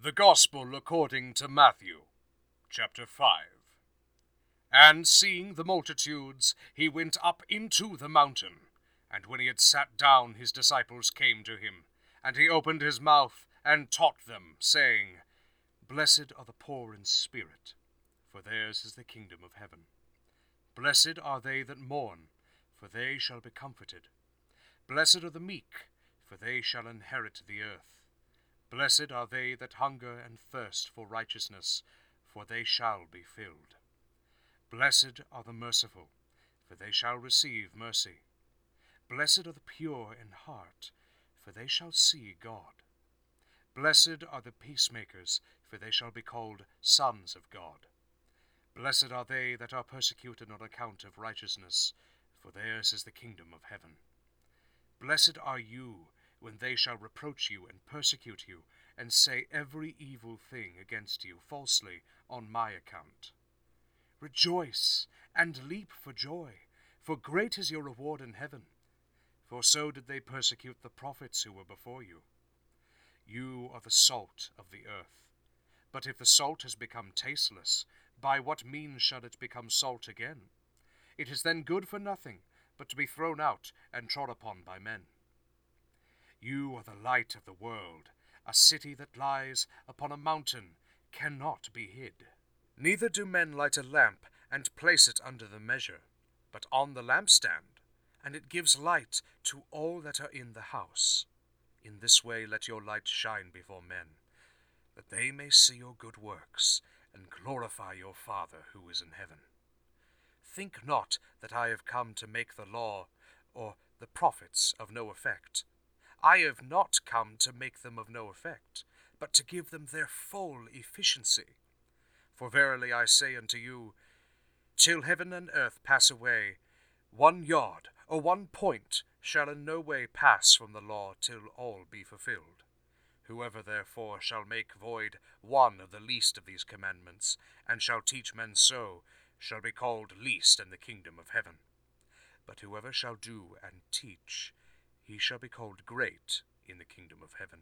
The Gospel according to Matthew, chapter 5. And seeing the multitudes, he went up into the mountain. And when he had sat down, his disciples came to him. And he opened his mouth and taught them, saying, Blessed are the poor in spirit, for theirs is the kingdom of heaven. Blessed are they that mourn, for they shall be comforted. Blessed are the meek, for they shall inherit the earth. Blessed are they that hunger and thirst for righteousness, for they shall be filled. Blessed are the merciful, for they shall receive mercy. Blessed are the pure in heart, for they shall see God. Blessed are the peacemakers, for they shall be called sons of God. Blessed are they that are persecuted on account of righteousness, for theirs is the kingdom of heaven. Blessed are you when they shall reproach you and persecute you, and say every evil thing against you falsely on my account. Rejoice and leap for joy, for great is your reward in heaven. For so did they persecute the prophets who were before you. You are the salt of the earth. But if the salt has become tasteless, by what means shall it become salt again? It is then good for nothing, but to be thrown out and trod upon by men. You are the light of the world. A city that lies upon a mountain cannot be hid. Neither do men light a lamp and place it under the measure, but on the lampstand, and it gives light to all that are in the house. In this way let your light shine before men, that they may see your good works, and glorify your Father who is in heaven. Think not that I have come to make the law or the prophets of no effect. I have not come to make them of no effect, but to give them their full efficiency. For verily I say unto you, till heaven and earth pass away, 1 yard or 1 point shall in no way pass from the law till all be fulfilled. Whoever therefore shall make void one of the least of these commandments, and shall teach men so, shall be called least in the kingdom of heaven. But whoever shall do and teach, he shall be called great in the kingdom of heaven.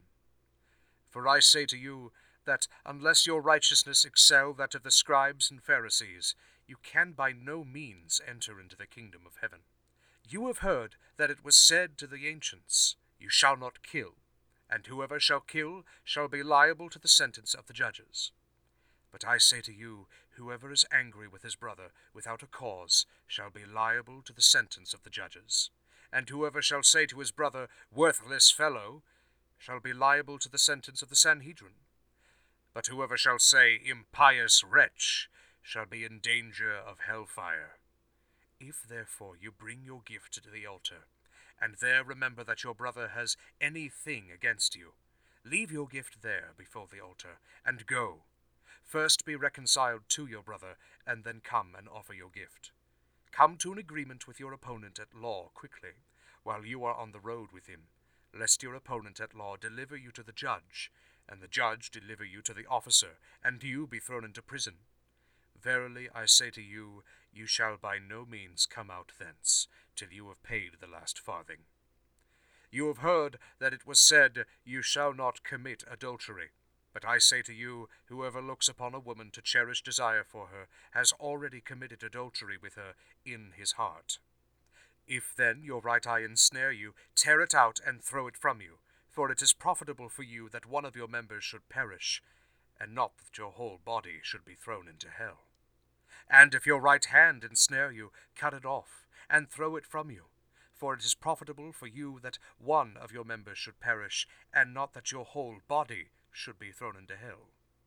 For I say to you, that unless your righteousness excel that of the scribes and Pharisees, you can by no means enter into the kingdom of heaven. You have heard that it was said to the ancients, You shall not kill, and whoever shall kill shall be liable to the sentence of the judges. But I say to you, whoever is angry with his brother without a cause shall be liable to the sentence of the judges. And whoever shall say to his brother, Worthless fellow, shall be liable to the sentence of the Sanhedrin. But whoever shall say, Impious wretch, shall be in danger of hellfire. If therefore you bring your gift to the altar, and there remember that your brother has anything against you, leave your gift there before the altar, and go. First be reconciled to your brother, and then come and offer your gift. Come to an agreement with your opponent at law quickly, while you are on the road with him, lest your opponent at law deliver you to the judge, and the judge deliver you to the officer, and you be thrown into prison. Verily I say to you, you shall by no means come out thence, till you have paid the last farthing. You have heard that it was said, You shall not commit adultery. But I say to you, whoever looks upon a woman to cherish desire for her has already committed adultery with her in his heart. If then your right eye ensnare you, tear it out and throw it from you, for it is profitable for you that one of your members should perish, and not that your whole body should be thrown into hell. And if your right hand ensnare you, cut it off, and throw it from you, for it is profitable for you that one of your members should perish, and not that your whole body should be thrown into hell.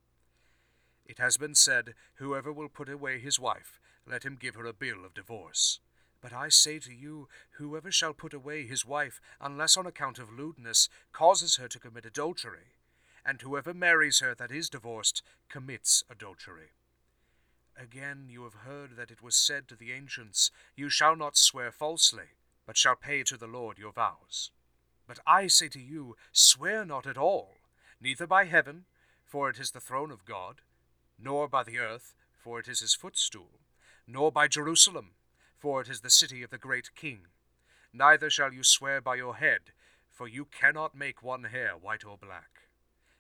It has been said, Whoever will put away his wife, let him give her a bill of divorce. But I say to you, whoever shall put away his wife, unless on account of lewdness, causes her to commit adultery, and whoever marries her that is divorced commits adultery. Again you have heard that it was said to the ancients, You shall not swear falsely, but shall pay to the Lord your vows. But I say to you, swear not at all, neither by heaven, for it is the throne of God, nor by the earth, for it is his footstool, nor by Jerusalem, for it is the city of the great King. Neither shall you swear by your head, for you cannot make one hair white or black.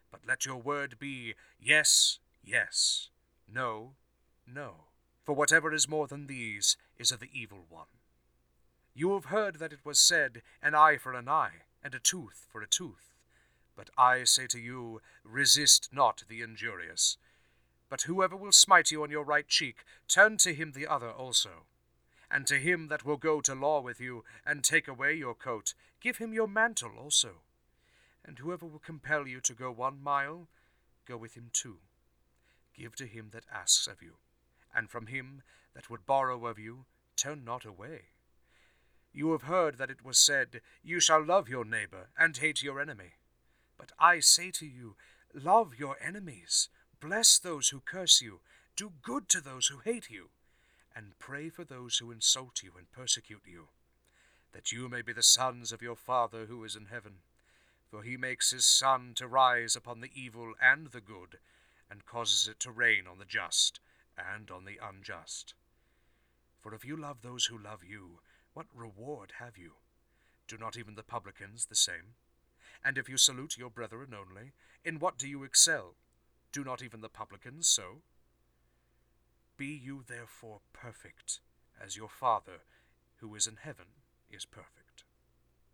but let your word be yes, yes, no, no. For whatever is more than these is of the evil one. You have heard that it was said, an eye for an eye, and a tooth for a tooth. But I say to you, resist not the injurious. But whoever will smite you on your right cheek, turn to him the other also. And to him that will go to law with you, and take away your coat, give him your mantle also. And whoever will compel you to go 1 mile, go with him 2. Give to him that asks of you, and from him that would borrow of you, turn not away. You have heard that it was said, you shall love your neighbor, and hate your enemy. But I say to you, love your enemies, bless those who curse you, do good to those who hate you, and pray for those who insult you and persecute you, that you may be the sons of your Father who is in heaven. For he makes his sun to rise upon the evil and the good, and causes it to rain on the just and on the unjust. For if you love those who love you, what reward have you? Do not even the publicans the same? And if you salute your brethren only, in what do you excel? Do not even the publicans so? Be you therefore perfect, as your Father who is in heaven is perfect.